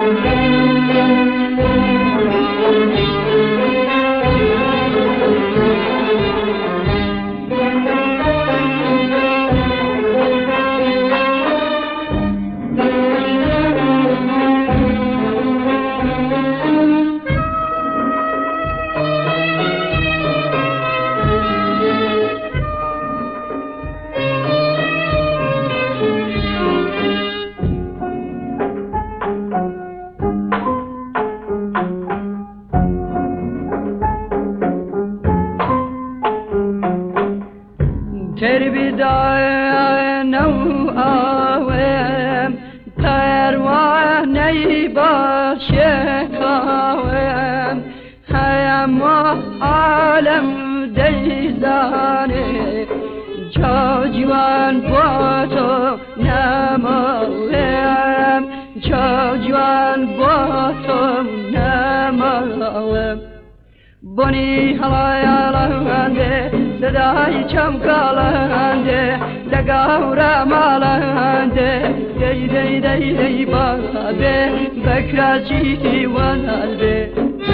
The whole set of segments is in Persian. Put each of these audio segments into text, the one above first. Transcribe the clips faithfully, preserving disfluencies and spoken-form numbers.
بنی هلایا لنده صدای چمکالنده لگاورا مالنده دی دی دی دی بابه بکراچیتی وانالده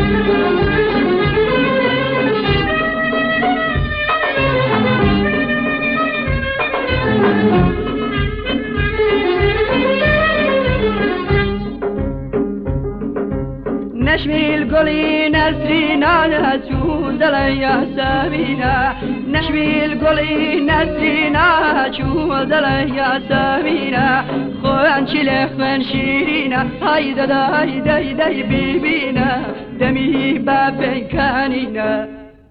نشمي القلي نسرينا شون دليا سمينا نشمي القلي نسرينا شون دليا سمينا خوان شلخ من شيرينا هايدا دايدا داي بيبينا دمي بابن كانينا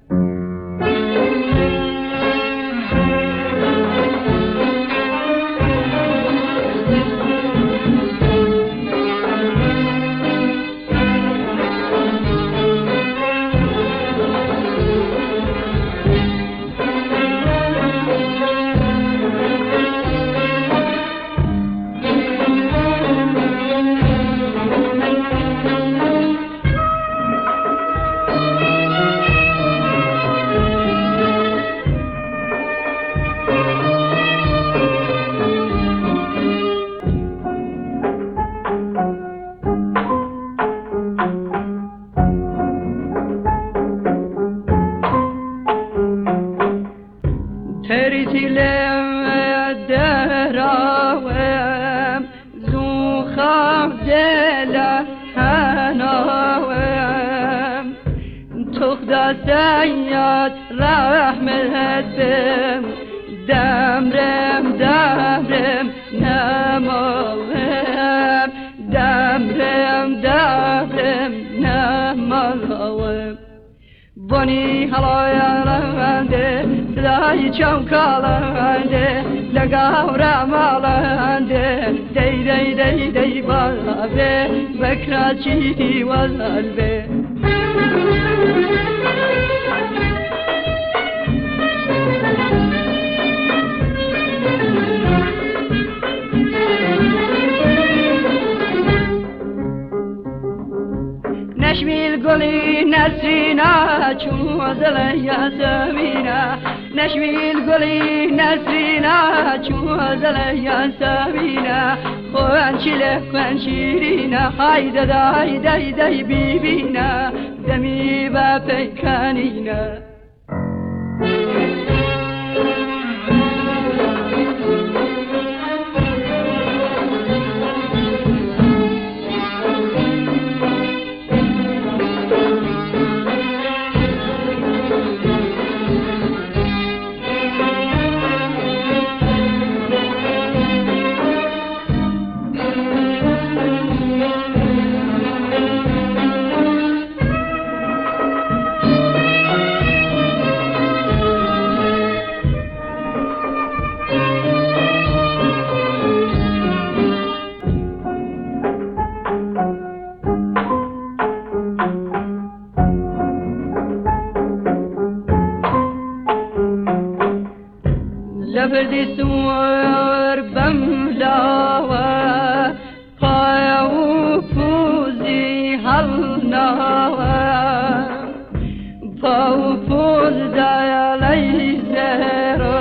سياد رحمتم دمرم دمرم نمالم دمرم دمرم نمالم بني هلايا لنده صدای چمکالنده لگاورا مالنده دی دی دی دی بالبه بکراچیتی والبه نشمي القلي نسرينا شو زليا سمينا نشمي القلي نسرينا شو زليا سمينا خوان شلخ خوان شيرينا هايدا داي داي داي بيبينا دمي بابن كانينا لبردي سوار بملاوة قايو فوزي هلناوة باو فوز دايا ليزيرو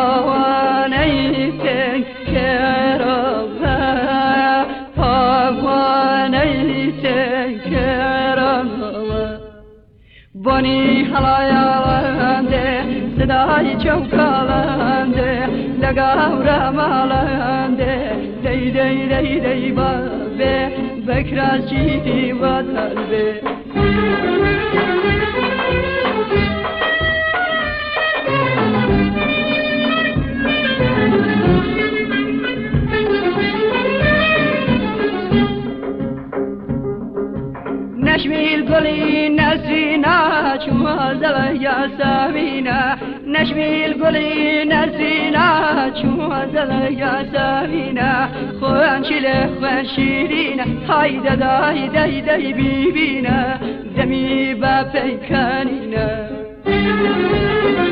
باواني تنكرو باو بونی هلايالنده صدای چوکالنده لگاورا مالنده دی دی دی دی بابه بکراچی و دلبه نشمیل گلی نسینا چما زل یا سامینا نشمیل گلی نسینا چما زل یا سامینا خوان چله خوان شیرینا های دای دای دای بیبینا دمی با پیکانینا